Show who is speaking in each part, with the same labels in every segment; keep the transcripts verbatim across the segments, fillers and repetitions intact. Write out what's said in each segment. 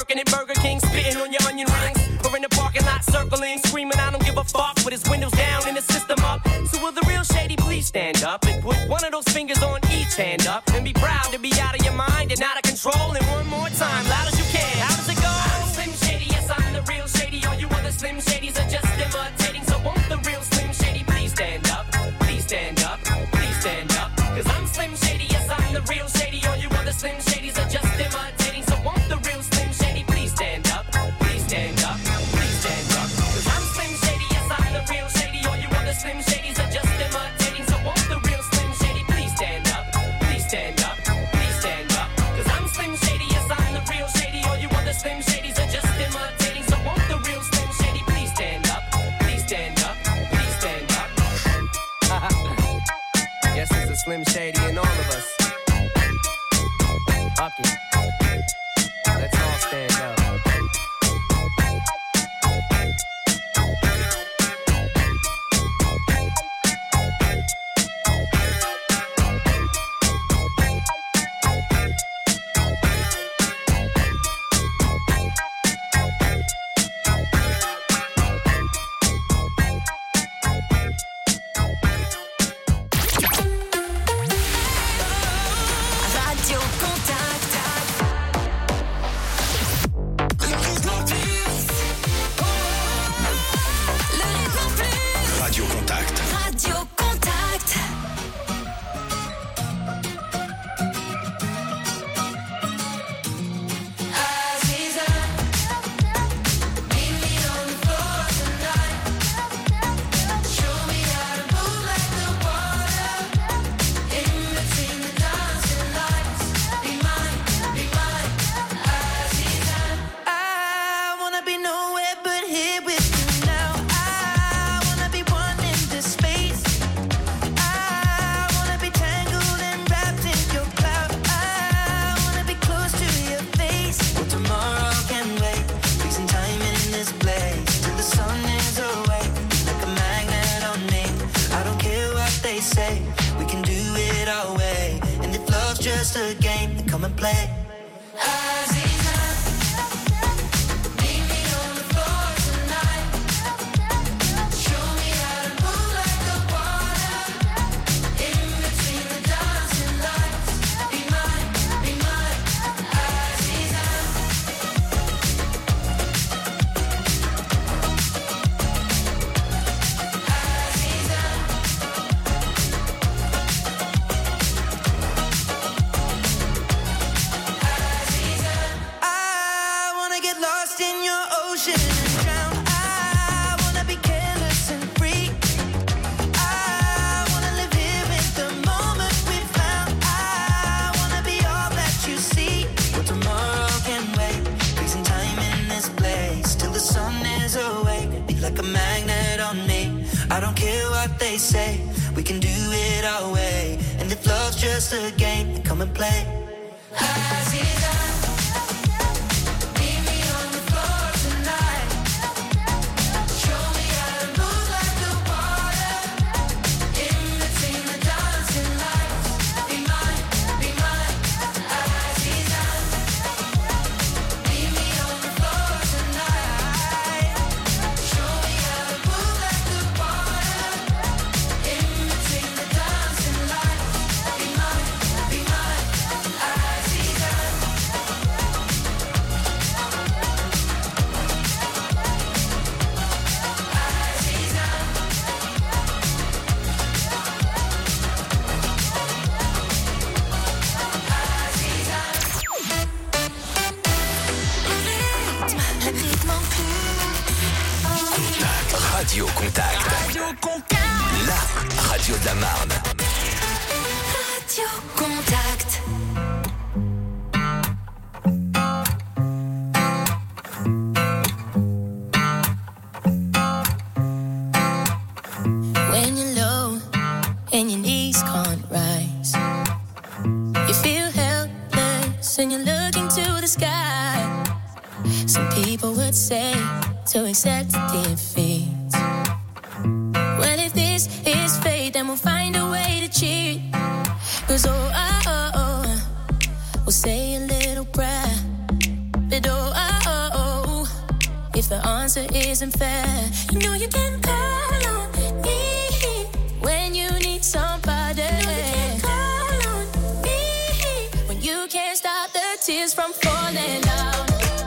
Speaker 1: working at Burger King, spitting on your onion rings. Or in the parking lot circling, screaming I don't give a fuck, with his windows down and the system up. So will the real shady please stand up and put one of those fingers on each hand up and be proud to be out of your mind and out of control. And one more time, loud as you can. How does it go? I'm Slim Shady, yes I'm the real Shady. All you other Slim Shadys are just imitating. So won't the real Slim Shady please stand up? Please stand up, please stand up. Cause I'm Slim Shady, yes I'm the real Shady. All you other Slim Shadys are just imitating. So won't the real Slim Shady please stand up? Please stand up, please stand up. Cause I'm Slim Shady, yes I'm the real Shady. All you other Slim Shadys are just imitating. So won't the real Slim Shady please stand up? Please stand up, please stand up. Cause I'm Slim Shady, yes I'm the real Shady. All you other Slim Shadys are just imitating. So won't the real Slim Shady please stand up? Please stand up, please stand up. Guess there's a Slim Shady in all of us. Fuck it. Let's all stand up.
Speaker 2: Radio Contact. Le rythme en plus.
Speaker 3: Radio Contact.
Speaker 2: Radio Contact.
Speaker 4: Just a game, then come and play. Say we can do it our way, and if love's just a game, then come and play.
Speaker 3: Radio Contact.
Speaker 2: Radio Contact.
Speaker 3: La radio de la Marne.
Speaker 2: Radio Contact.
Speaker 5: When you're low and your knees can't rise, you feel helpless and you're looking to the sky. Some people would say to accept defeat. Well, if this is fate, then we'll find a way to cheat. Cause oh, oh, oh, oh, we'll say a little prayer. But oh, oh, if the answer isn't fair. You know you can call on me when you need somebody. You know you can call on me when you can't stop the tears from falling down.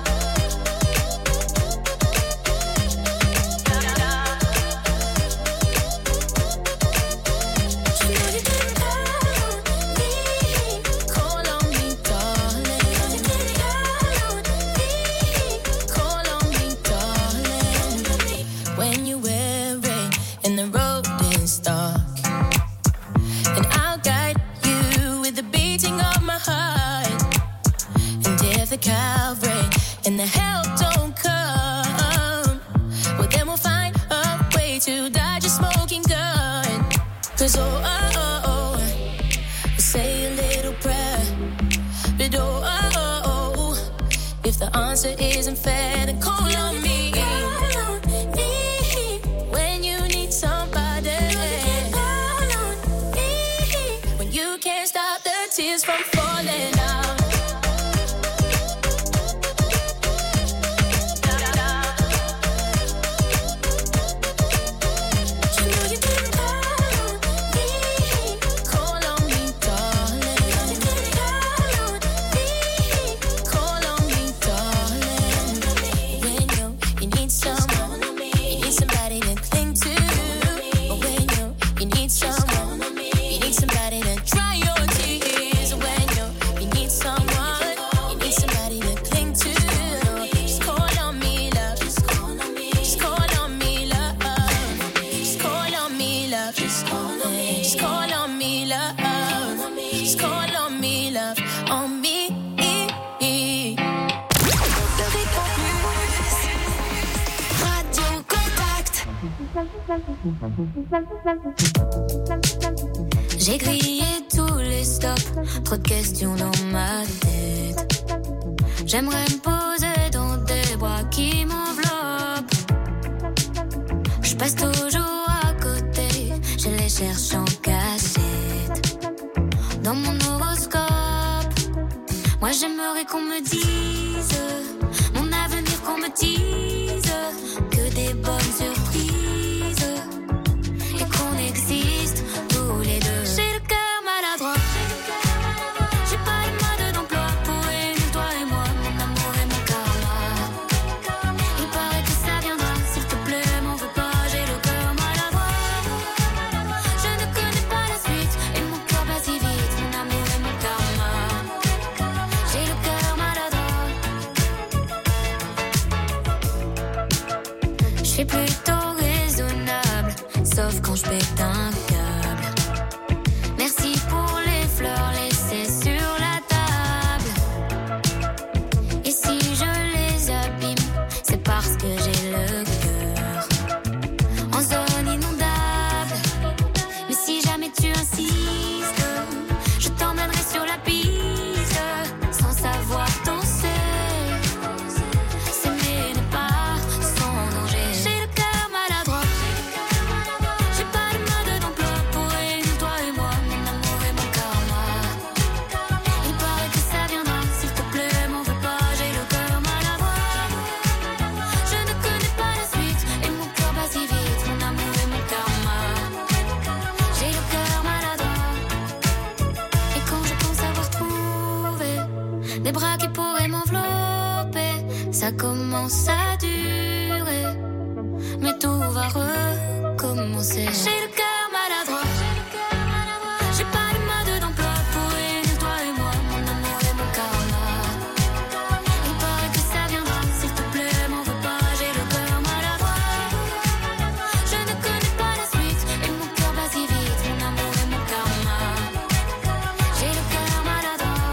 Speaker 5: The Calvary and the help don't come, well then we'll find a way to dodge a smoking gun. Cause oh, oh, oh, oh, we'll say a little prayer. But oh, oh, oh, oh, if the answer isn't fair, then call on me. Call on me when you need somebody. Call on me when you can't stop the tears from falling down.
Speaker 2: J'ai grillé tous les stops, trop de questions dans ma tête. J'aimerais me poser dans des bras qui m'enveloppent. Je passe toujours à côté, je les cherche en cachette. Dans mon horoscope, moi j'aimerais qu'on me dise mon avenir, qu'on me dise que des bonnes surprises. Existe tous les deux. J'ai le cœur maladroit. J'ai pas de mode d'emploi pour aimer toi et moi, mon amour et mon karma. Il paraît que ça viendra, s'il te plaît, m'en veux pas. J'ai le cœur maladroit. Je ne connais pas la suite et mon cœur bat si vite, mon amour et mon karma. J'ai le cœur maladroit. Je suis plutôt raisonnable, sauf quand je pète un câble. Merci pour les fleurs laissées sur la table. Et si je les abîme, c'est parce que j'ai le cœur en zone inondable. Mais si jamais tu insistes, je t'emmènerai sur la piste sans savoir danser. S'aimer n'est pas sans danger. J'ai le cœur maladroit. Des bras qui pourraient m'envelopper, ça commence à durer, mais tout va recommencer. J'ai le cœur maladroit. J'ai pas de mode d'emploi pour aimer toi et moi, mon amour et mon karma. Il paraît que ça viendra, s'il te plaît, m'en veux pas. J'ai le cœur maladroit. Je ne connais pas la suite et mon cœur bat si vite, mon amour et mon karma. J'ai le cœur maladroit.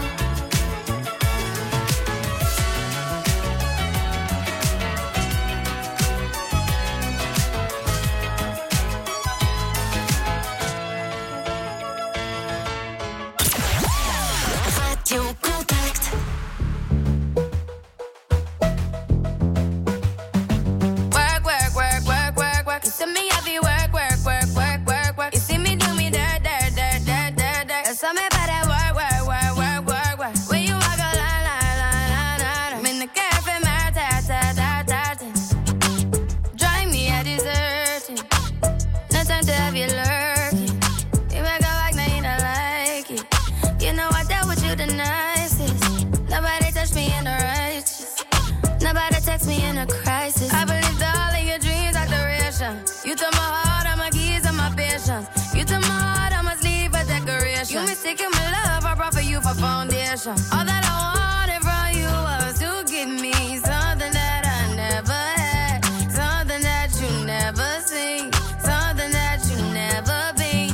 Speaker 6: taking my love, I brought for you for foundation. All that I wanted from you was to give me something that I never had, something that you never seen, something that you never been.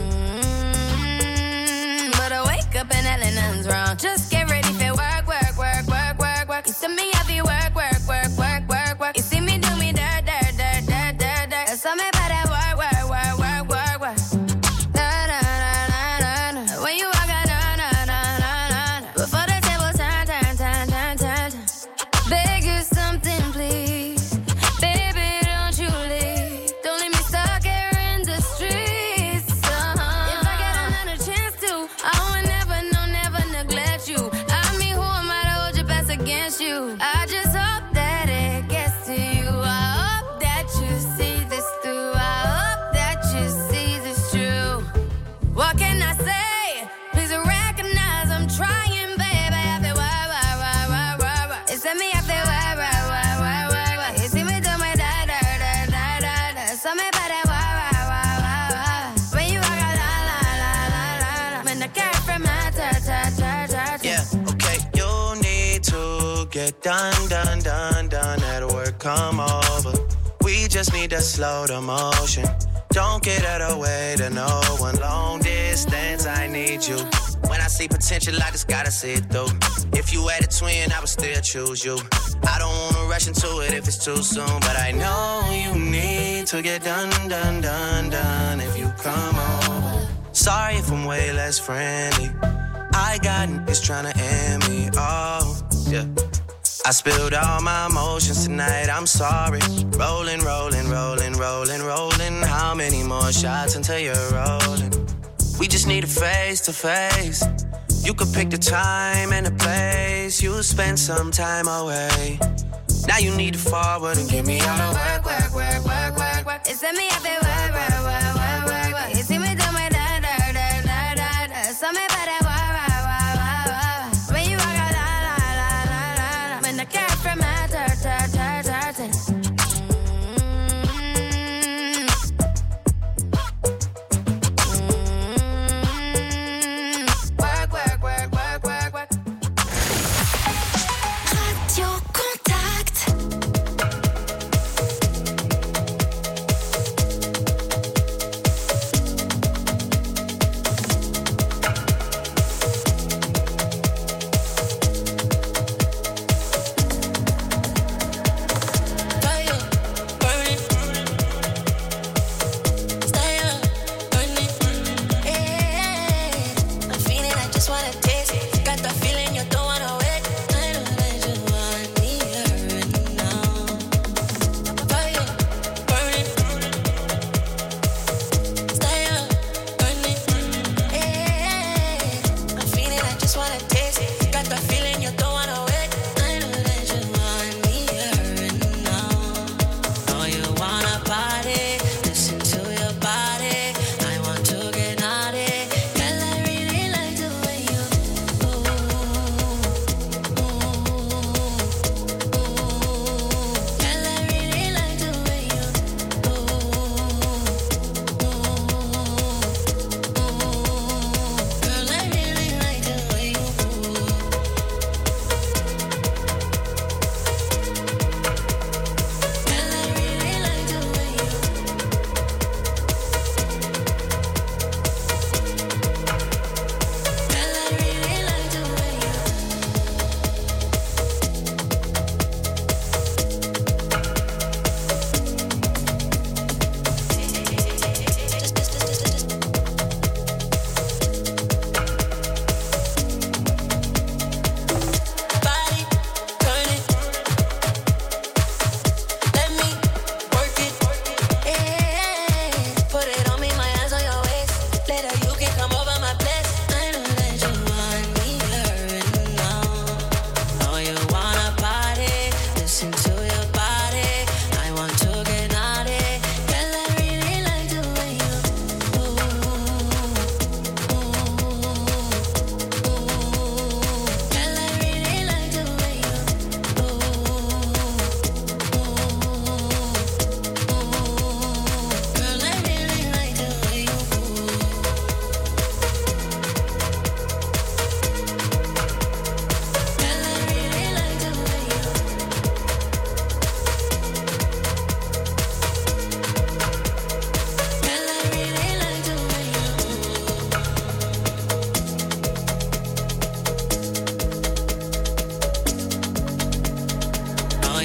Speaker 6: Mm-hmm. But I wake up and hell nothing's wrong. Just get ready for work, work, work, work, work, work. You see me happy work, work, work, work, work, work. You see me do me dirt, dirt, dirt, dirt, dirt, dirt. There's something about that work, work, work, work, work, work. Da, da, da, da, da, da. When you walk out, da, da, da, da, da, da. Before the table turn, turn, turn, turn, turn, turn. Beg you something, please. Baby, don't you leave. Don't leave me stuck here in the streets. Uh-huh. If I get another chance to, I would never, no, never neglect you. I mean, who am I to hold your best against you? I just hope that it gets to you. I hope that you see this through. I hope that you see this true. What can I say? Please recognize I'm trying, baby. I feel why, why, why, why, why, why. It's me, I feel why, why, why, why, why, why. You see me do my da, da, da, da, da, da. Something about that why, why, why, why, why. When you walk out, la, la, la, la, la, la. When the cat from my ta, ta, ta, ta, ta.
Speaker 7: Yeah, okay, you need to get done, done, done, done. At work, come over. We just need to slow the motion. Don't get out of the way to no one. Long distance, I need you. When I see potential, I just gotta see it through. If you had a twin, I would still choose you. I don't wanna rush into it if it's too soon, but I know you need to get done, done, done, done. If you come over, sorry if I'm way less friendly. I got niggas tryna end me. Oh, yeah. I spilled all my emotions tonight, I'm sorry. Rolling, rolling, rolling, rolling, rolling. How many more shots until you're rolling? We just need a face to face. You could pick the time and the place. You'll spend some time away. Now you need to forward and give me all the work, work, work, work, work, work.
Speaker 6: It's me, I feel work, work, work, work, work, work. You see me do my da, da, da, da, da, da. Something about that why, why, why, why, why. When you walk out, la, la, la, la, la, la. When the cat from my ta, ta, ta, ta, ta.
Speaker 2: Radio Contact.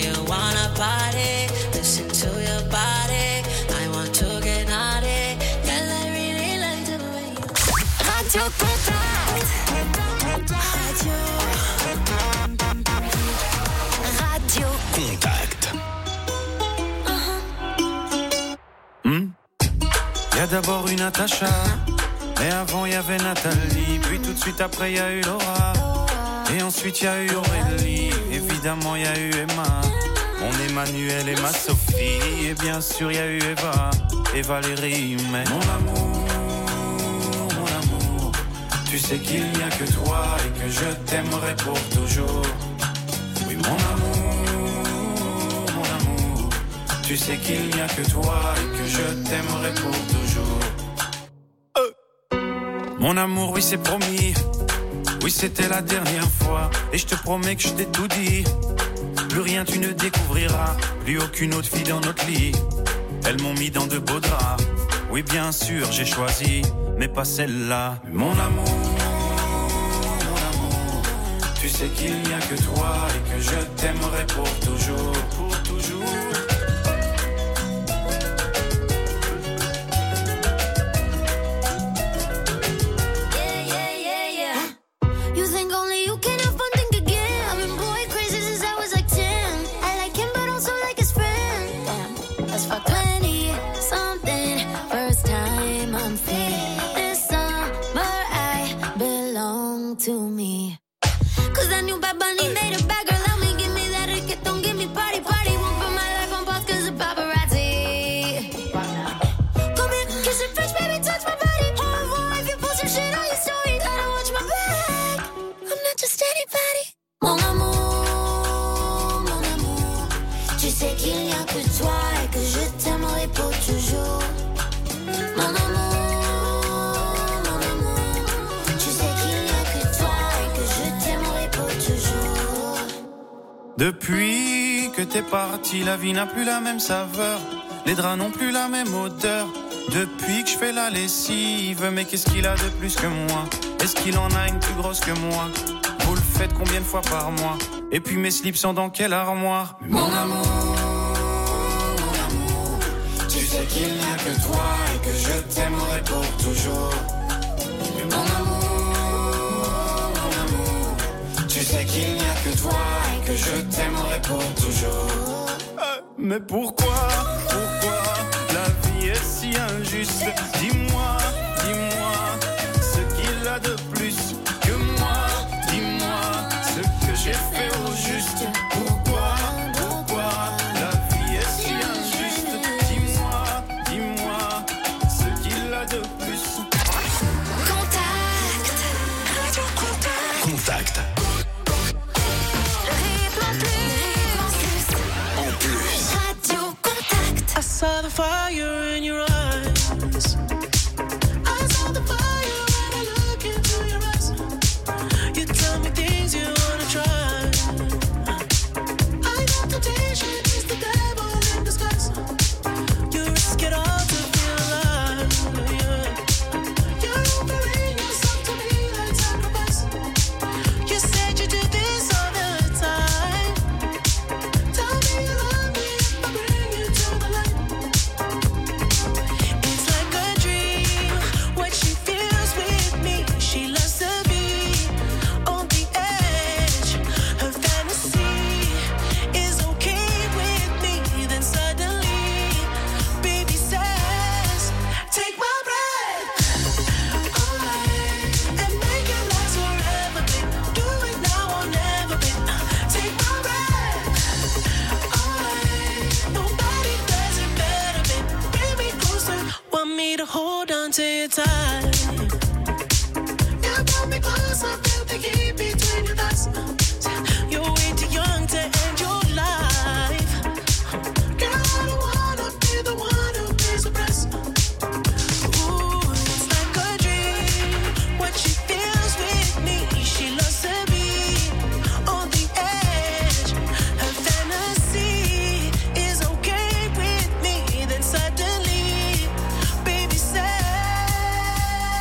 Speaker 8: you wanna party, listen to your body. I want to get naughty. Girl, I really like the way you Radio Contact. Radio. Radio
Speaker 3: Contact.
Speaker 8: Uh-huh.
Speaker 9: Hmm? Y a d'abord une Natacha, et avant y avait Nathalie, puis tout de suite après y a eu Laura, et ensuite y a eu Aurélie, évidemment y a eu Emma, mon Emmanuel et ma Sophie, et bien sûr y a eu Eva et Valérie, mais mon amour, mon amour, tu sais qu'il n'y a que toi et que je t'aimerai pour toujours. Oui mon amour, mon amour, tu sais qu'il n'y a que toi et que je t'aimerai pour toujours. Euh. Mon amour, oui c'est promis, oui c'était la dernière fois, et je te promets que je t'ai tout dit. Plus rien tu ne découvriras, plus aucune autre fille dans notre lit. Elles m'ont mis dans de beaux draps, oui bien sûr j'ai choisi, mais pas celle-là. Mon amour, mon amour, tu sais qu'il n'y a que toi et que je t'aimerai pour toujours, pour toujours.
Speaker 2: To me, cause I knew Bad Bunny made a bad girl. Let me give me that reggaeton, give me party, party. Won't put my life on pause cause of paparazzi. Come here, kiss it French, baby, touch my body. Au revoir if you post some shit on your story. Gotta watch my back, I'm not just anybody. Mon amour, mon amour, tu sais qu'il n'y a que toi et que je t'aimerai pour toujours. Mon amour,
Speaker 9: depuis que t'es parti, la vie n'a plus la même saveur, les draps n'ont plus la même odeur. Depuis que je fais la lessive, mais qu'est-ce qu'il a de plus que moi? Est-ce qu'il en a une plus grosse que moi? Vous le faites combien de fois par mois? Et puis mes slips sont dans quelle armoire? Mon amour, mon amour, tu sais qu'il n'y a que toi et que je t'aimerai pour toujours. Mais mon amour, mon amour, tu sais qu'il n'y a que toi et que je t'aimerai pour toujours. Euh, mais pourquoi, pourquoi la vie est si injuste? Dis-moi, dis-moi ce qu'il a de plus que moi. Dis-moi ce que j'ai fait au juste. Pourquoi, pourquoi la vie est si injuste? Dis-moi, dis-moi ce qu'il a de plus.
Speaker 2: Contact, Radio Contact.
Speaker 3: Contact.
Speaker 8: I saw the fire in your eyes. I saw the fire when I look into your eyes. You tell me things you wanna try. I know temptation is the devil in disguise. You risk it all to feel alive. Yeah. You're offering yourself to me like sacrifice. You said you do this all the time. Tell me you love me if I bring you to the light. It's like a dream, what she feels with me. She loves to be on the edge. Her fantasy is okay with me. Then suddenly, baby says, take my breath away and make it last forever, babe. Do it now or never, babe. Take my breath away. Nobody does it better, babe. Bring me closer. Want me to hold on to you tight. You brought me closer, feel the heat between your thighs. You're way too young to end your life. Girl, I don't wanna be the one who pays the price. Ooh, it's like a dream, what she feels with me. She loves to be on the edge. Her fantasy is okay with me. Then suddenly, baby says,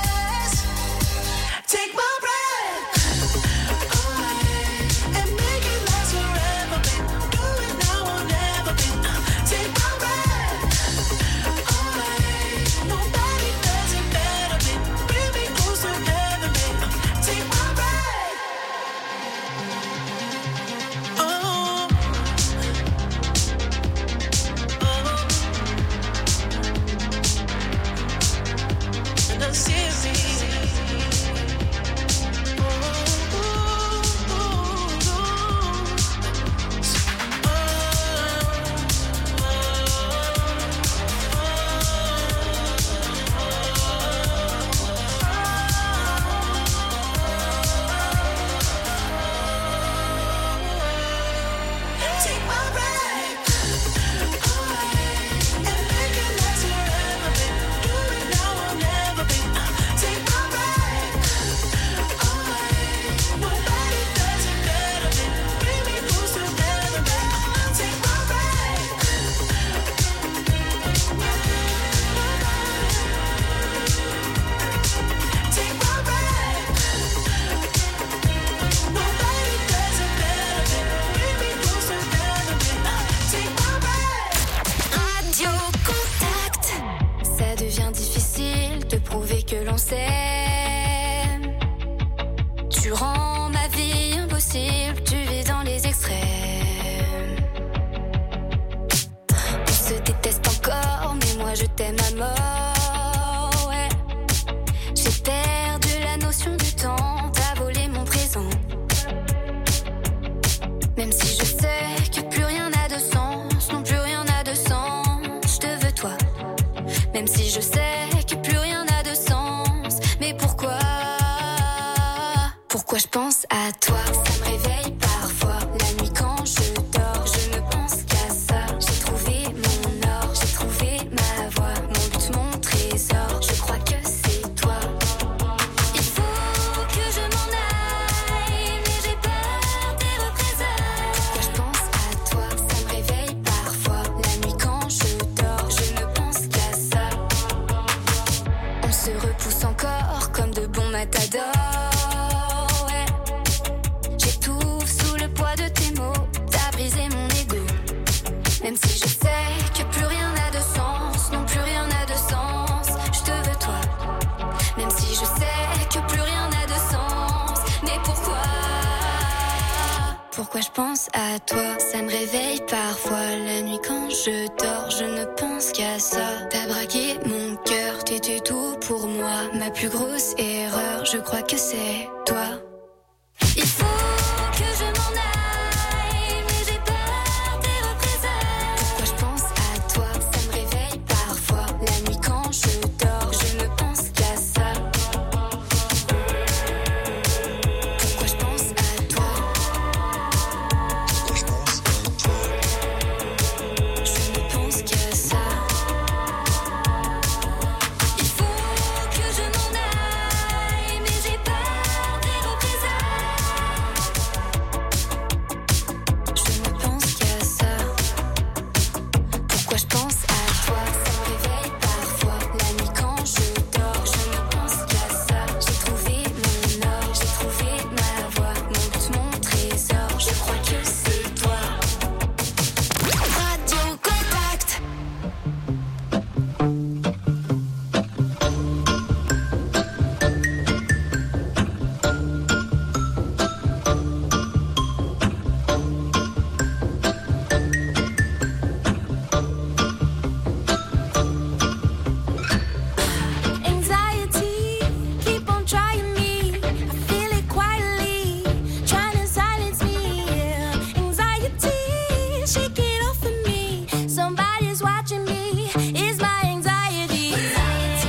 Speaker 2: l'on s'aime. Tu rends ma vie impossible, tu vis dans les extrêmes. On se déteste encore, mais moi je t'aime à mort, ouais. J'ai perdu la notion du temps, t'as volé mon présent. Même si je sais que plus rien n'a de sens, non plus rien n'a de sens, je te veux toi. Même si je sais que plus rien n'a de sens, mais pourquoi? Pourquoi je pense à toi? Ça me réveille parfois, la nuit quand je dors, je ne pense qu'à ça. J'ai trouvé mon or, j'ai trouvé ma voie, mon but, mon trésor, je crois que c'est toi. Il faut que je m'en aille, mais j'ai peur des représailles. Pourquoi je pense à toi? Ça me réveille parfois, la nuit quand je dors, je ne pense qu'à ça. On se repousse encore comme de bons matadors. Même si je sais que plus rien n'a de sens, non plus rien n'a de sens, je te veux toi. Même si je sais que plus rien n'a de sens, mais pourquoi? Pourquoi je pense à toi? Ça me réveille parfois, la nuit quand je dors, je ne pense qu'à ça. T'as braqué mon cœur, t'étais tout pour moi. Ma plus grosse erreur, je crois que c'est toi. Il faut que je m'en aille, mais j'ai peur des représailles. Pourquoi je pense à toi? Ça me réveille parfois, la nuit quand je dors, je ne pense qu'à ça. Pourquoi je pense à toi? Pourquoi je pense à toi? Je ne pense qu'à ça. Il faut que je m'en aille, mais j'ai peur des représailles. Je ne pense qu'à ça. Pourquoi je pense à toi? Ça me réveille parfois, la nuit quand je dors, je ne pense qu'à ça. J'ai trouvé mon or, j'ai trouvé ma voie, mon but, mon trésor, je crois que c'est toi. Radio Contact. Anxiety, keep on trying me. I feel it quietly, trying to silence me. Anxiety, shake it off of me. Somebody's watching me. It's my anxiety. Anxiety,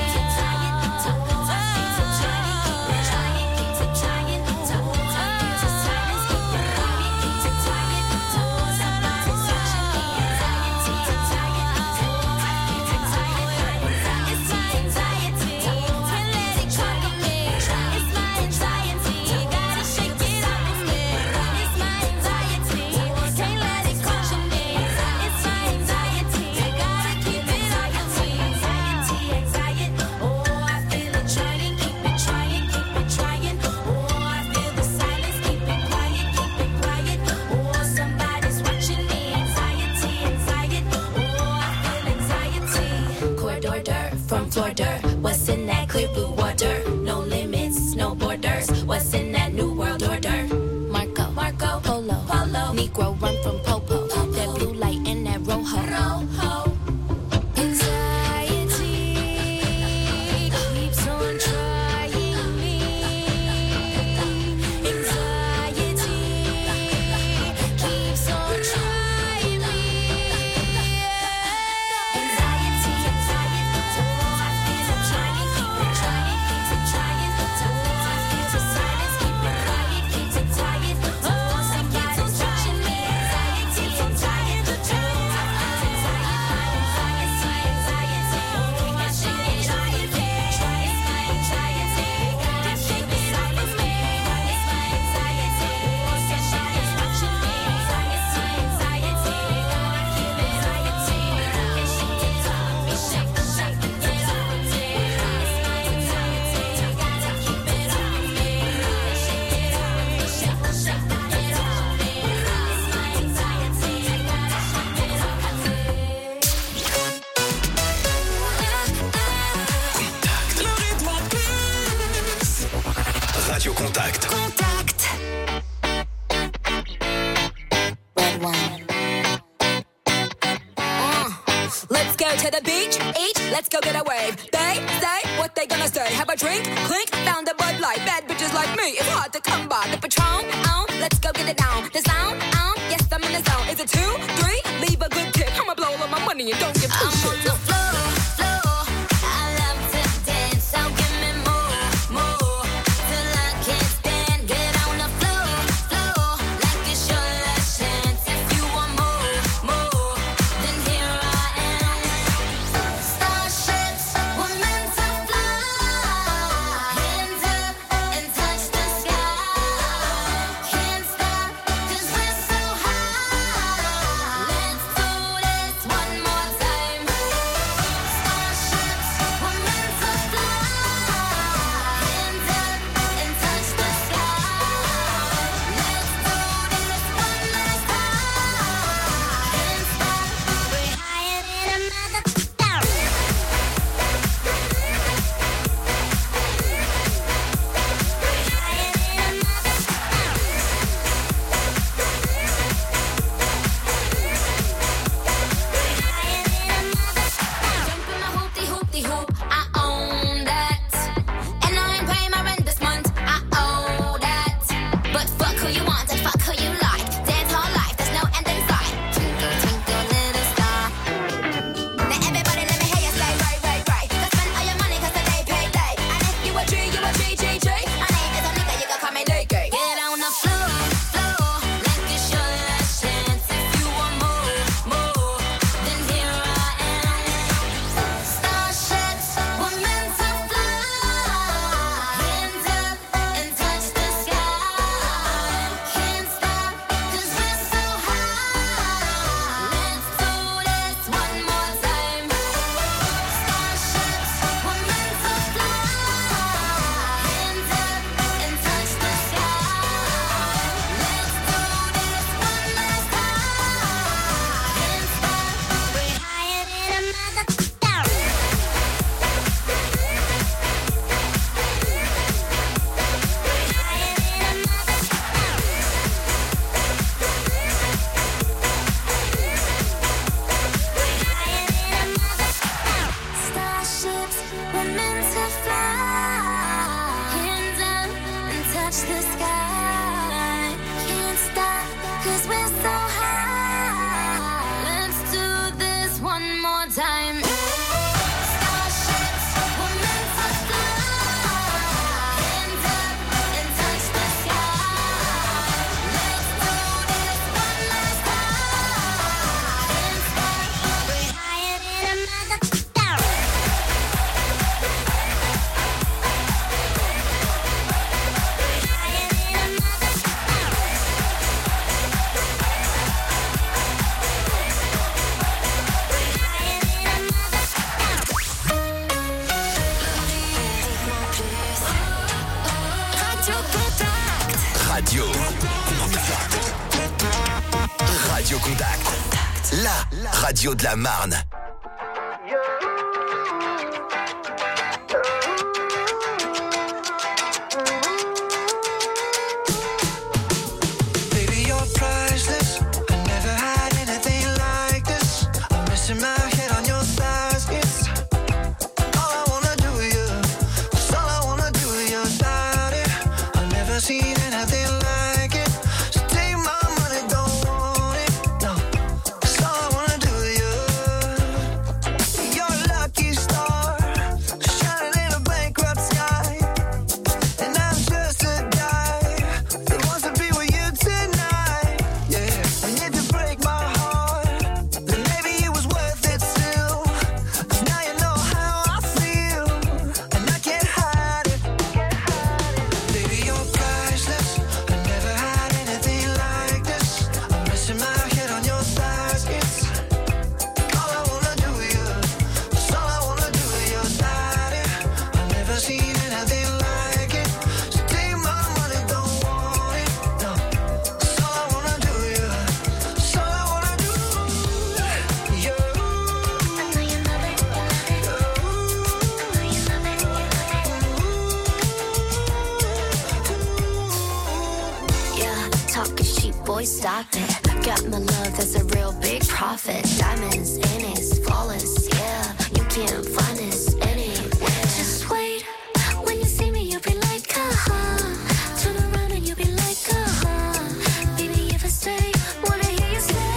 Speaker 2: from Florida. What's in that clear blue water? No limits, no borders. What's in that new world order? Marco, Marco, Polo, Polo. Negro run from Popo. Popo. That blue light and that rojo. Rojo. Anxiety keeps on trying me. Anxiety keeps on trying me. Anxiety, anxiety, oh, I feel I'm trying, keep on trying, keep on
Speaker 3: Contact.
Speaker 2: Contact. Red one. Uh, let's go to the beach, eat, let's go get a wave. They say what they gonna say. Have a drink, clink, found a Bud Light. Bad bitches like me, it's hard to come by. The Patron, oh, let's go get it down. The sound, oh, yes, I'm in the zone. Is it two, three? Leave a good tip. I'ma blow all my money and don't give two shits. I'm on the floor, floor. I love to dance, so give me more, more. Till I can't stand. Get on the floor, floor. Like it's your last chance. If you want more, more, then here I am. Starships were meant to fly. Hands up and touch the sky. Can't stop 'cause we're so high. Let's do this one more time. Starships were meant to fly. Hands up and touch the sky. Let's do this one last time. Can't stop. We're higher than a mother. Jump in my hoopty hoopty hoop, I own that. And I ain't paying my rent this month, I owe that. But fuck who you want and fuck who you like. Dance all life, there's no end in sight. Twinkle, twinkle, little star. Now everybody let me hear you say right, right, right. Go spend all your money 'cause today payday. And if you a G, you a G, G, G. My name is a nigga, you can call me Nicky. Get on the floor, floor. Like it's your last chance. If you want more, more, then here I am. Starships were meant to fly. Hands up and touch the sky. Can't stop 'cause we're so high. Let's do this one more time. Starships were meant to fly. Hands up and touch the sky. Let's do this one last time. Can't stop. We're higher than a mother. Starships were meant to fly. Hands up and touch the sky. Can't stop 'cause we're so high. Let's do this one more time. Starships were meant to fly. Hands up and touch the sky. Let's do this one last time. Can't stop. We're higher than a mother. Radio Contact.
Speaker 3: Radio. Radio Contact. La radio de la Marne.
Speaker 10: Baby, you're priceless. I never had anything like this. I'm missing my head on your thighs. It's all I wanna do with you. It's all I wanna do with you. About it, I've never seen anything like it. So take my money, don't want it. No, it's all I wanna do with you.
Speaker 2: clocked it. Got my love, that's a real big profit. Diamonds in it, flawless, yeah. You can't find this anywhere. Just wait, when you see me, you'll be like, uh-huh. Turn around and you'll be like, uh-huh. Baby, if I stay, wanna hear you say.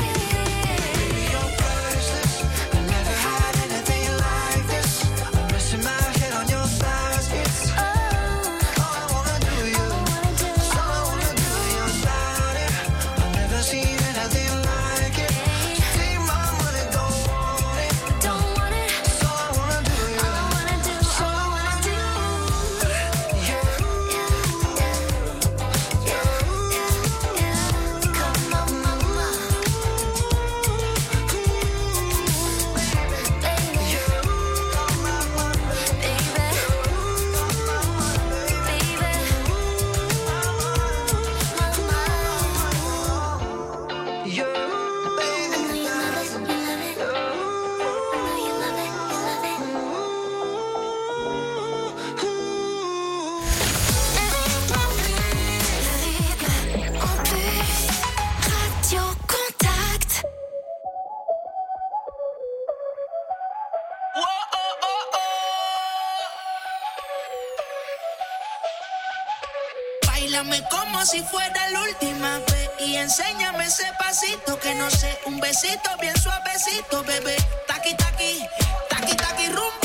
Speaker 8: Báilame como si fuera la última vez y enséñame ese pasito que no sé, un besito bien suavecito, bebé. Taqui, taqui, taqui, taqui, rumba.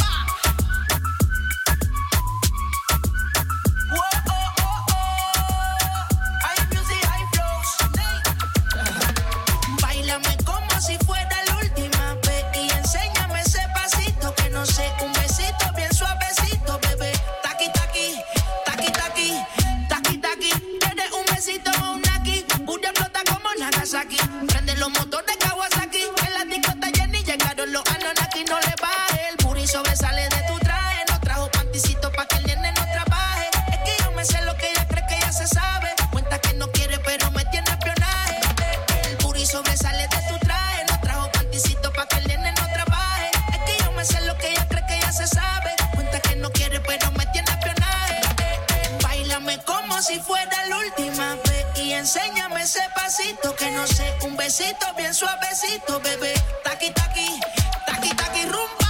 Speaker 8: Báilame como si fuera la última vez y enséñame ese pasito que no sé, un besito bien suavecito, bebé. Taqui, taqui, taqui, taqui, taqui, taqui. ¿Quieres un besito o un aquí? Pura flota como Nagasaki. Prende los motores Kawasaki. En la discota Jenny llegaron los Anunnaki. No le baje, el puri sobresale de tu traje. No trajo panticito pa' que el nene no trabaje. Es que yo me sé lo que ella cree que ya se sabe. Cuenta que no quiere pero me tiene espionaje. El puri sobresale de tu traje. No trajo panticito pa' que el nene no trabaje. Es que yo me sé lo que ella cree que ya se sabe. Cuenta que no quiere pero me tiene espionaje. Báilame como si fuera la última vez y enséñame ese pasito que no sé, un besito bien suavecito, bebé. Taqui, taqui, taqui, taqui, rumba.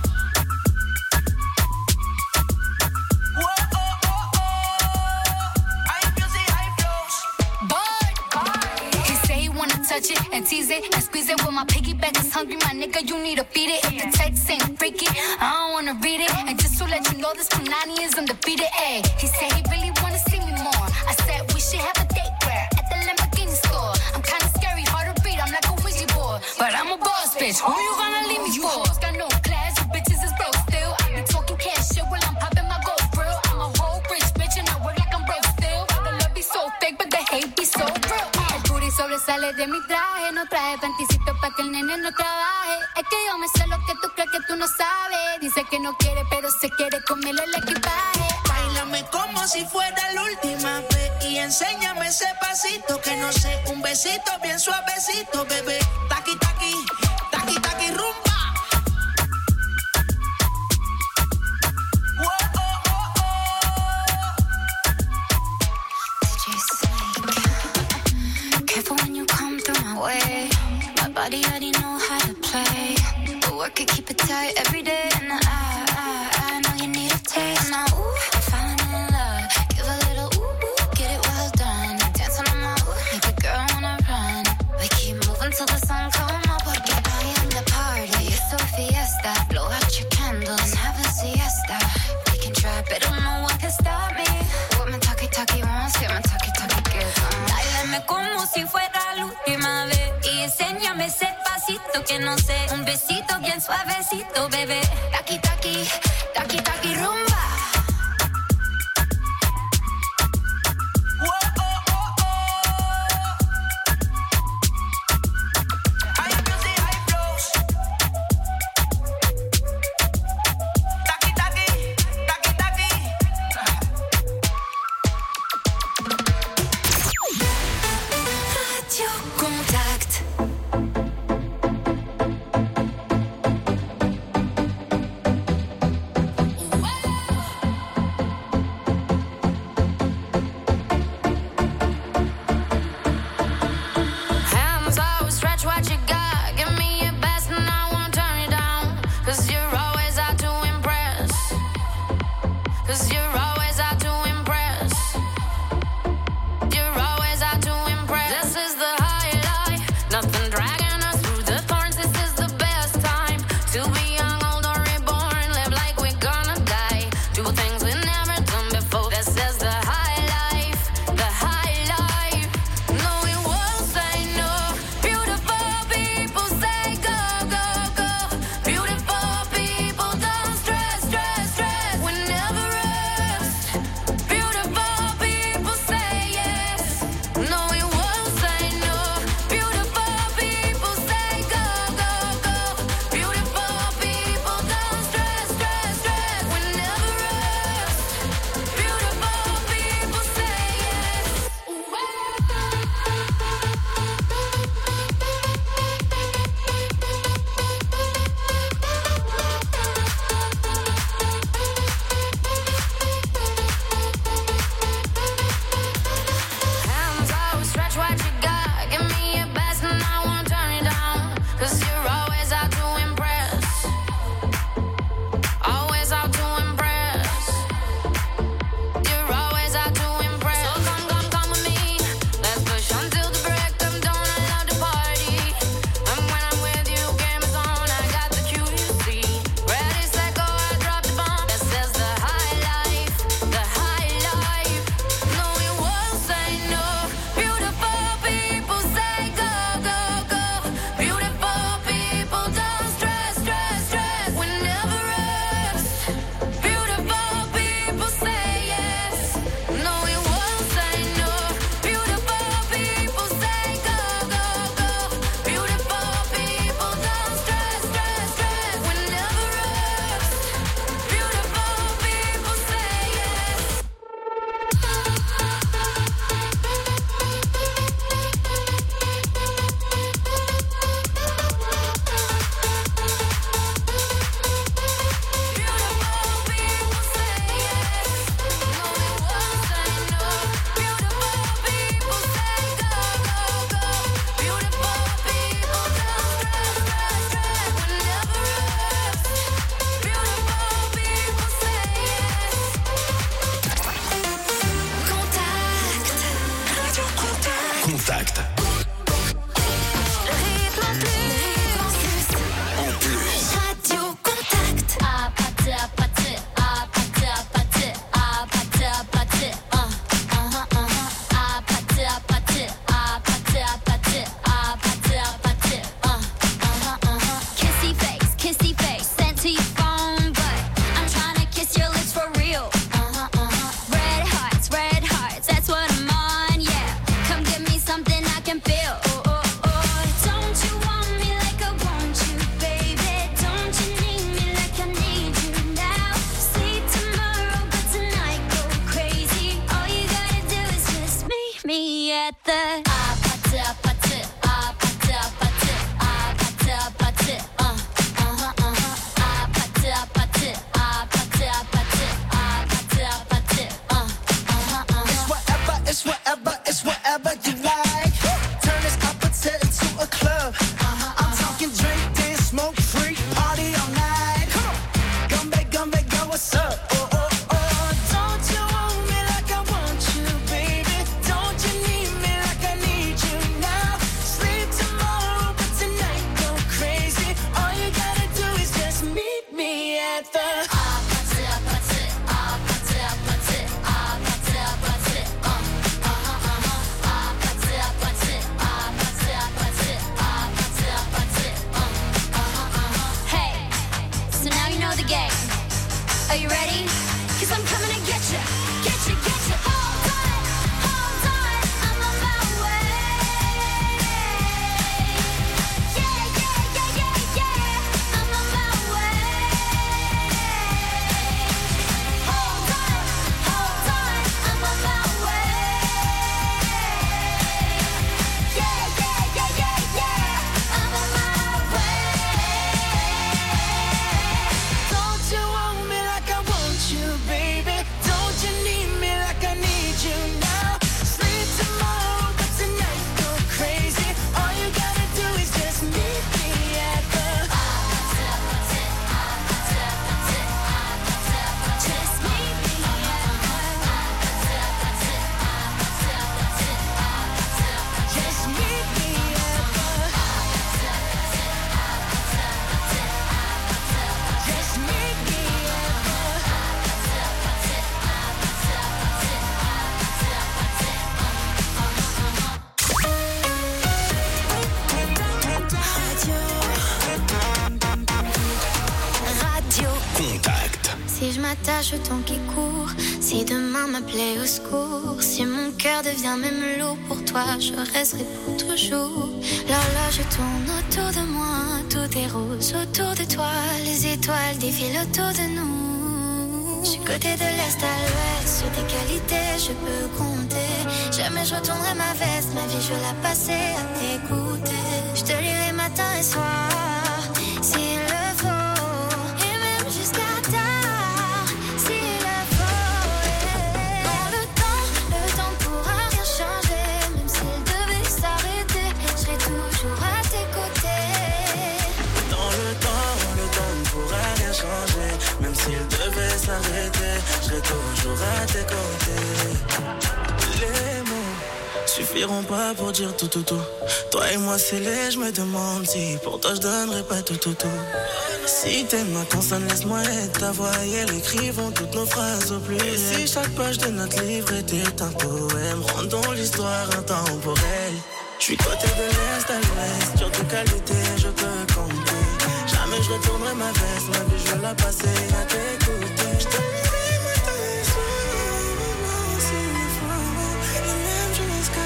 Speaker 8: Whoa, oh, oh, oh. High music, high flows.
Speaker 2: Boy, he say he wanna touch it and tease it and squeeze it. When my piggyback is hungry, my nigga, you need to feed it. If the text ain't freaky, I don't wanna read it. And just to let you know, this Punani is undefeated. Ay, he said he really wanna see me more. I said we should have a date where at the Lamborghini store. I'm kinda scary, hard to read, I'm like a Ouija board, but I'm a boss bitch. Who you gonna leave me for? You got no class, you bitches is broke still. I be talking cash shit while I'm popping my gold grill. I'm a whole rich bitch and I work like I'm broke still. The love be so fake, but the hate be so real. El booty sobresale de mi traje, no traje panticito pa' que el nene no trabaje. Es que yo me sé lo que tú crees que tú no sabes. Dice que no quiere, pero se quiere comerle el equipaje.
Speaker 8: Báilame como si fuera la última vez y enséñame ese pasito que no sé, un besito bien suavecito, bebé. Taqui, taqui, taqui, taqui, rumba. Whoa, oh, oh, oh.
Speaker 2: D J Snake, careful when you come through my way. My body already know how to play. The work it, keep it tight every day. And I, I, I know you need a taste. Now, ooh, I'm falling in love. Give a little ooh, ooh, get it well done. Dancing on my ooh, make a girl wanna run. We keep moving till the sun come up. Porque I am the party. It's a fiesta. Blow out your candles and have a siesta. We can try, but no one can stop me. What my talkie talkie wants, get my talkie talkie gives.
Speaker 11: Báilame como si fuera la última vez y enséñame ese pasito que no sé, un besito bien suavecito, bebé. Taqui, taqui, taqui, taqui, rumba. at the ah, party, ah, party, ah, party, ah, party, ah, party, ah, party, uh, uh-huh, uh-huh, ah, party, ah, party, ah, party, ah, party, ah, party, ah, party, uh, uh-huh, uh-huh.
Speaker 10: It's whatever, it's whatever, it's whatever you like. Turn this appetite into a club. Uh-huh, I'm talking drink, dance, smoke, free, party all night. Come on, Gumbe, Gumbe, go, what's up? Oh, oh, oh, don't you want me like I want you, baby? Don't you need me like I need you now? Sleep tomorrow, but tonight go crazy. All you gotta do is just meet me at the
Speaker 11: Ah, party, ah, party, ah, party, ah, party, ah, party, ah, party, uh, uh-huh, uh-huh, ah, party, ah, party, ah, party, ah, party, ah, party, ah, party, uh, uh-huh, uh-huh. Hey, so now you know the game. Are you ready? 'Cause I'm coming to get you, get you, get you. Hold on, hold on, I'm on my way. Yeah, yeah, yeah, yeah, yeah, I'm on my way. Hold on, hold on, I'm on my way. Yeah, yeah, yeah, yeah, yeah, I'm on my way.
Speaker 10: Don't you want me like I want you, baby? Don't you need me like I need you now? Sleep tomorrow, but tonight go crazy. All you gotta do is just meet me at the
Speaker 11: Just meet me
Speaker 10: just meet me at the just meet me
Speaker 2: Radio
Speaker 3: Contact.
Speaker 2: Si je m'attache au temps qui court, si demain m'appelait au secours, si mon cœur devient même lourd pour toi, je resterai pour toujours. L'horloge tourne autour de moi, tout est rose autour de toi, les étoiles défilent autour de nous. Je suis côté de l'est à l'ouest, sur tes qualités je peux compter. Jamais je retournerai ma veste, ma vie je vais la passer à t'écouter. Je te lirai matin et soir, s'il le faut, et même jusqu'à tard, s'il le faut. Dans le temps, le temps pourra rien changer, même s'il devait s'arrêter, je serai toujours à tes côtés.
Speaker 7: Dans le temps, le temps ne pourra rien changer. Même s'il devait s'arrêter, je serai toujours à tes côtés. Les mots suffiront pas pour dire tout tout tout. Toi et moi c'est laid, je me demande si pour toi je donnerais pas tout tout tout. Si t'aimes ma consonne, laisse-moi être ta voix et elle écrivons toutes nos phrases au pluriel. Et si chaque page de notre livre était un poème, rendons l'histoire intemporelle. Je suis côté de l'est à l'ouest, sur tes qualités je peux compter. Jamais je retournerai ma veste, ma vie je vais la passer à t'écouter. Je te lirai matin et soir, s'il le faut, et même jusqu'à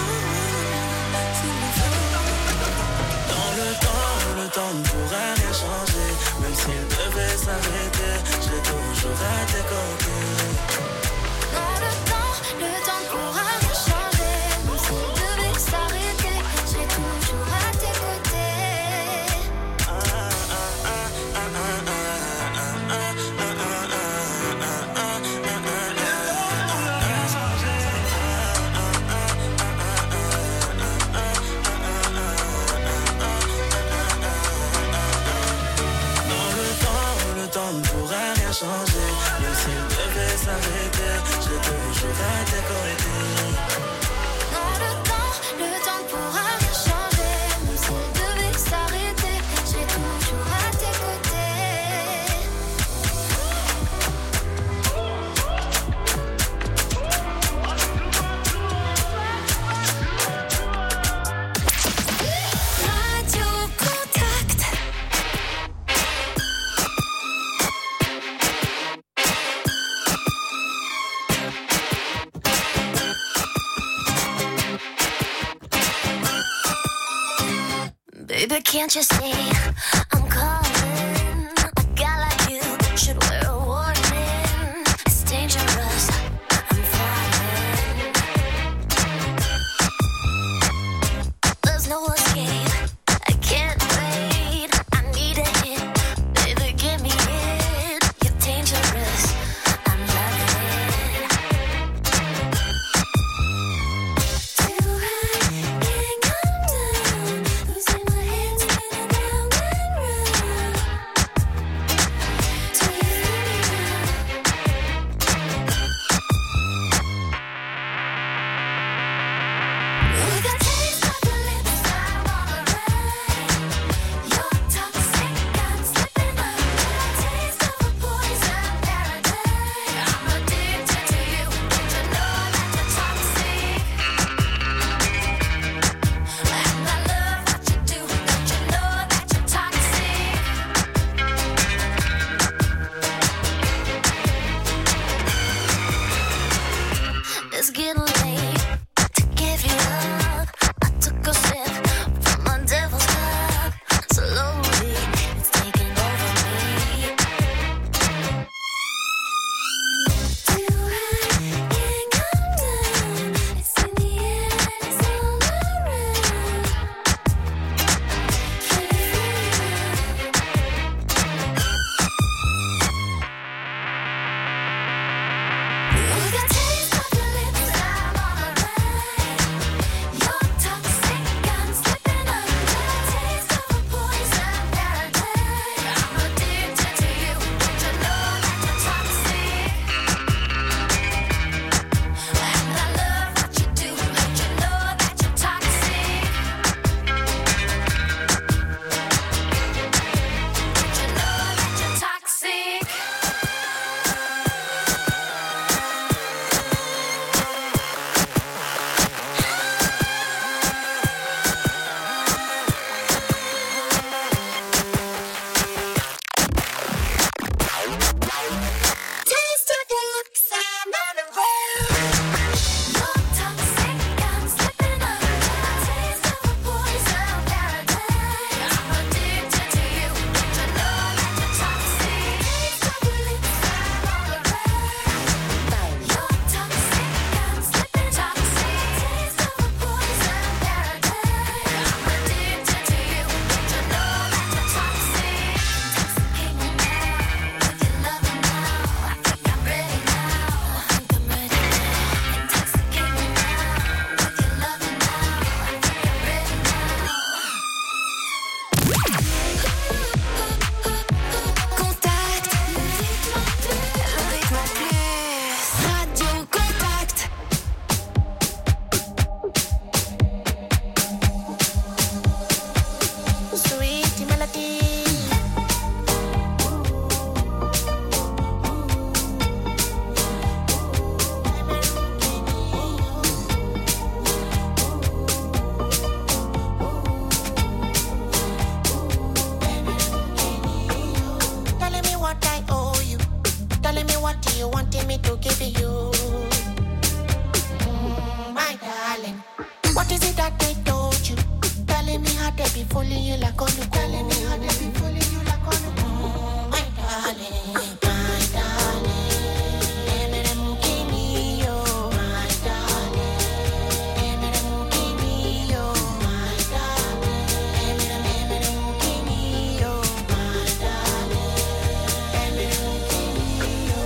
Speaker 7: tard, s'il le faut. Dans le temps, le temps ne pourra rien changer. Même s'il devait s'arrêter, je serai toujours à tes côtés.
Speaker 2: Dans le temps, le temps pourra rien changer, même s'il devait s'arrêter, je serai toujours à tes côtés.
Speaker 7: Ah, ah, ah, ah, ah, ah, ah, ah, ah, changer. Même s'il devait s'arrêter, je serai toujours à tes côtés.
Speaker 2: Dans le temps, le temps pourra rien changer. Même s'il devait s'arrêter, je serai toujours à tes côtés. Radio Contact. Baby, can't you see I'm calling? A guy like you should wear a warning. It's dangerous, I'm falling.
Speaker 12: like on the telling me how they be fooling you like on the moon. My darling, my darling. Emere mukini yo, my darling. Emere mukini yo, my darling. Emere emere mukini yo, my darling. Emere mukini yo.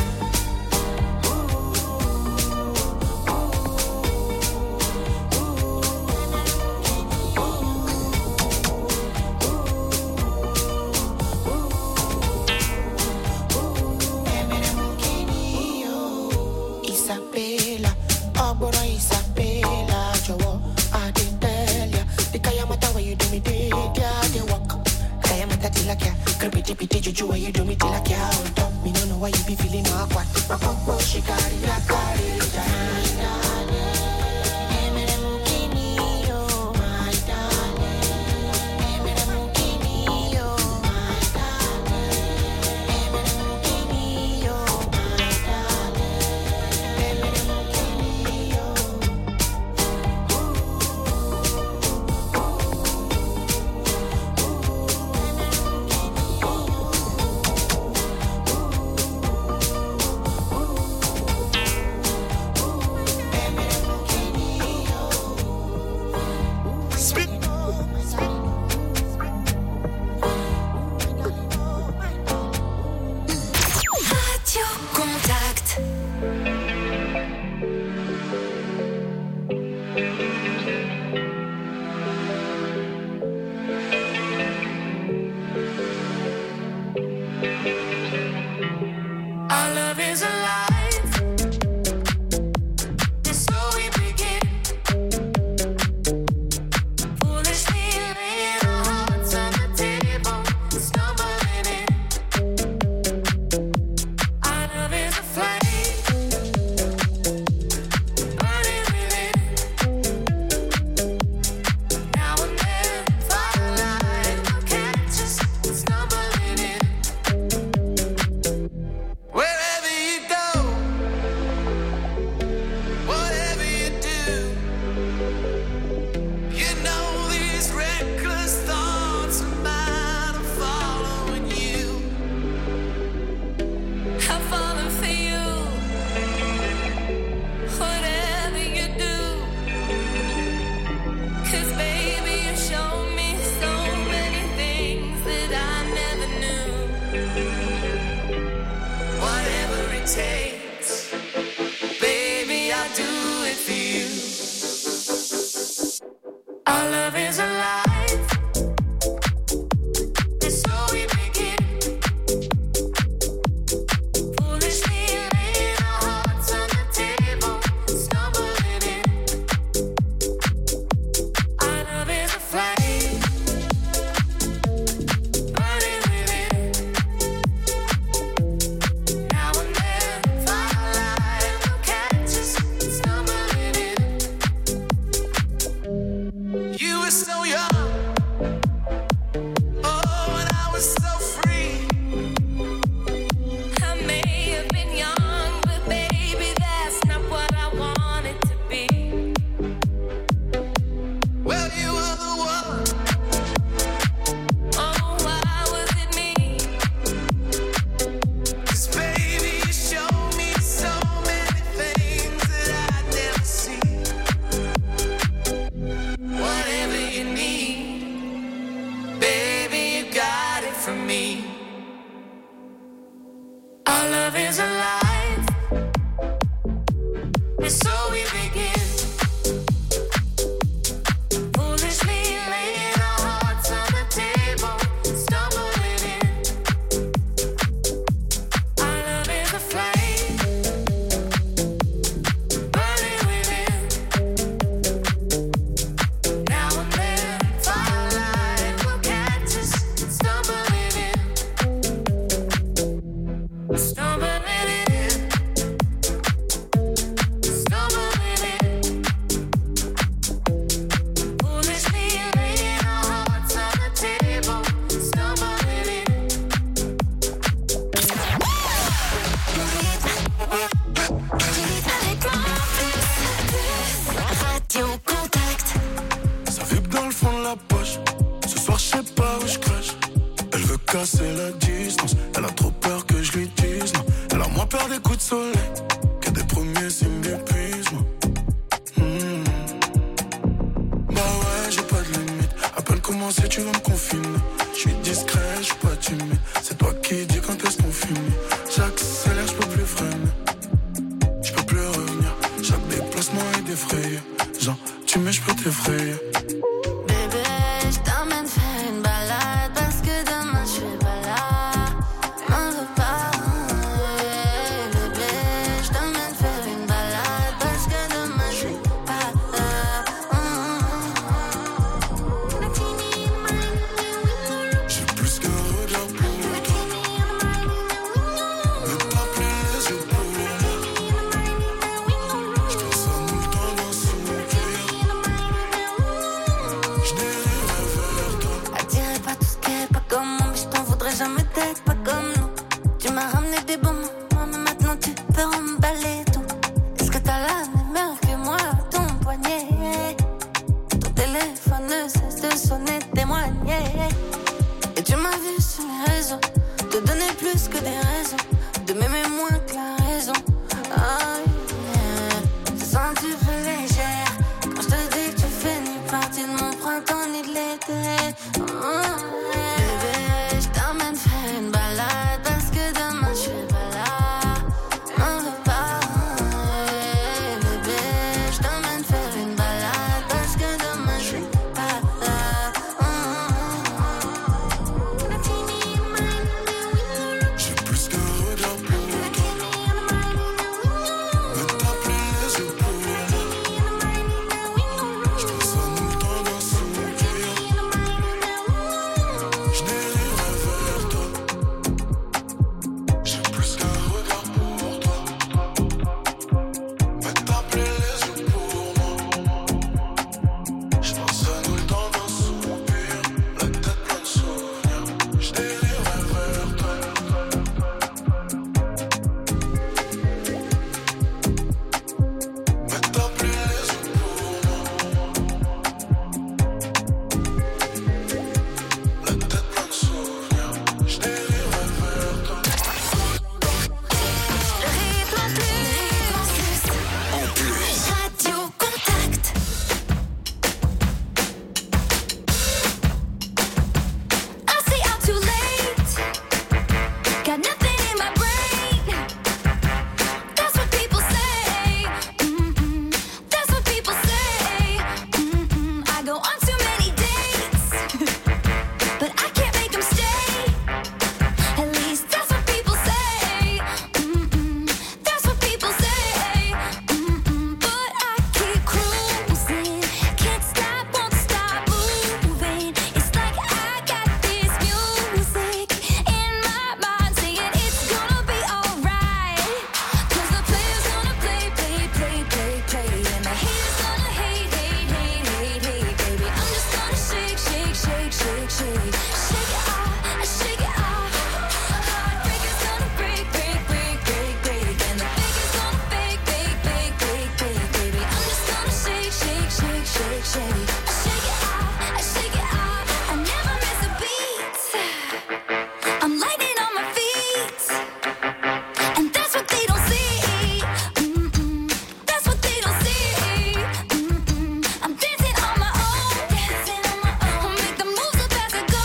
Speaker 12: Isabella, Abora Isabella, Jowo, I did tell ya. The Kayamata where you do me did ya, they walk. Kayamata tilakya, creepy pity juju where you do me tilakya. On top, me no know why you be feeling awkward. My popo shikari la kari, jana. Emere mukini yo, my darling. Emere mukini yo, my darling. Emere mukini yo, my darling. Emere mukini yo.
Speaker 2: Radio Contact.
Speaker 8: Our love is alive. And so we begin. Foolishly laying our hearts on the table, stumbling in. Our love is a flame, burning within. Now and then, firelight will catch us stumbling in. Wherever you go, whatever you do, you know these reckless thoughts of mine are following you.
Speaker 5: I'm falling for you. Whatever you do. 'Cause baby, you show me so many things that I never knew.
Speaker 8: Whatever it takes, baby, I'll do it for you. Our love is alive, and so we begin. Foolishly laying our hearts on the table, stumbling in. Our love is a flame, burning within. Now and then, firelight will catch us stumbling in. You were so young, oh, and I was so free.
Speaker 5: I may have been young, but baby, that's not what I wanted to be.
Speaker 8: Well, you were the one.
Speaker 5: Oh, why was it me?
Speaker 8: 'Cause baby, you showed me so many things that I'd never see. Whatever you need, baby, you got it from me. Our love is alive, and so we begin. Foolishly laying our hearts on the table, stumbling in. Our love is a flame, burning within. Now and then, firelight will catch us stumbling in. Stumbling in.
Speaker 13: casser la distance. Elle a trop peur que je lui dise non. Elle a moins peur des coups de soleil que des premiers signes d'épuisement. Mmh. Bah ouais, j'ai pas de limite. À peine commencé, tu vas me confiner. Je suis discret, je suis pas timide. C'est toi qui dis quand est-ce qu'on finit. J'accélère, je peux plus freiner. Je peux plus revenir. Chaque déplacement est défrayé. Genre, tu mets, je peux t'effrayer.
Speaker 2: Bébé, je t'emmène faire une balade parce que demain je suis pas là. M'en veux pas. Bébé, je t'emmène faire une balade parce que demain je suis pas là.
Speaker 13: J'ai plus qu'un regard pour toi. Mais pas plus les yeux pour moi. Je pense à nous le temps d'un sourire. Je dérive vers toi.
Speaker 2: Attiré par tout ce qui est pas comme moi, mais je t'en voudrais jamais d'être pas comme nous. Tu m'as ramené des bons moments, mais maintenant tu peux emballer tout. Est-ce que t'as la même heure que moi, ton poignet? Ton téléphone ne cesse de sonner, témoigner. Et tu m'as vu sur les réseaux, te donner plus que des raisons, de m'aimer moins que la raison. Oh yeah, je sens que tu fais légère quand je te dis que tu fais ni partie de mon printemps ni de l'été. Oh, yeah. Bébé, je t'emmène faire une balade parce que demain je suis pas là. M'en veux pas. Bébé, je t'emmène faire une balade parce que demain je suis pas là.
Speaker 13: J'ai plus qu'un regard pour toi. Mais t'as plus les yeux pour moi. Je pense à nous le temps d'un sourire. Je dérive vers toi. J'ai plus qu'un regard pour toi. Mais t'as plus les yeux pour moi. Je pense à nous le temps d'un soupir. La tête pleine de souvenirs. Je dérive vers toi. Mais t'as plus les yeux pour moi. La tête pleine de souvenirs. Je dérive vers toi.
Speaker 2: Le rythme en plus,
Speaker 3: En plus,
Speaker 2: Radio Contact. I stay out too late, got nothing in my brain. That's what people say. Mm-mm. That's what people say. Mm-mm. I go on too many dates, but I can't make them stay. At least that's what people say. Mm-mm. That's what people say. Mm-mm. But I keep cruising, can't stop, won't stop moving. It's like I got this music in my mind saying it's gonna be alright. 'Cause the player's gonna play, play, play, play, play, and the haters gonna hate, hate, hate, hate, hate, baby. I'm just gonna shake, shake, shake, shake, shake, shake it off, shake it off. Heartbreaker's gonna break, break, break, break, break, and the faker's gonna fake, fake, fake, fake, fake, baby. I'm just gonna shake, shake, shake, shake, shake, shake it off, shake it off. I never miss a beat. I'm lightning on my feet, and that's what they don't see. Mm-mm. That's what they don't see. Mm-mm. I'm dancing on my own, dancing on my own. Make the moves up as I go,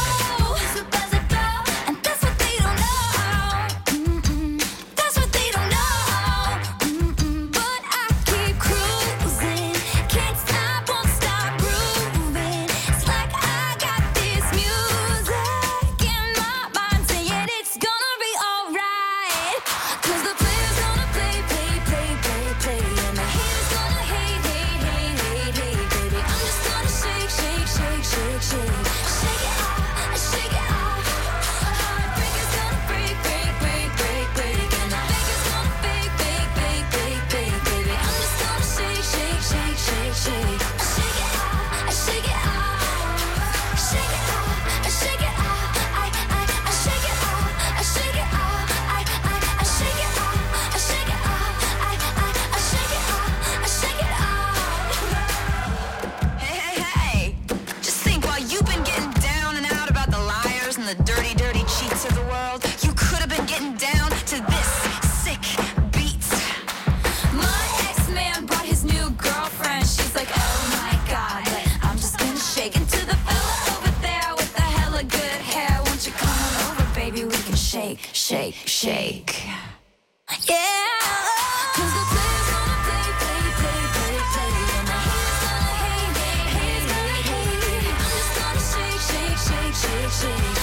Speaker 2: and that's what they don't know. Mm-mm. That's what they don't know. Mm-mm. But I keep cruising, can't stop, won't stop grooving. It's like I got this music in my mind saying it's gonna be alright. 'Cause the player's gonna play, play, play, play, play, and the haters gonna hate, hate, hate, hate, hate, baby. I'm just gonna shake, shake, shake, shake, shake, shake it off, shake it off. Heartbreaker's gonna break, break, break, break, break, and the faker's gonna fake, fake, fake, fake, fake, baby. I'm just gonna shake, shake, shake, shake, shake, shake it off, shake it off, shake it off, shake it off. I, I, I shake it off, I shake it off. I, I, I shake it off, I shake it off. I, I, I shake it off, I shake it off.
Speaker 14: Hey, hey, hey! Just think, while you've been getting down and out about the liars and the dirty, dirty
Speaker 5: shake, shake, shake. Yeah, cause the players gonna play, play, play, play, play. And the haters gonna hate, hate, hate, hate. I'm just gonna shake, shake, shake, shake, shake.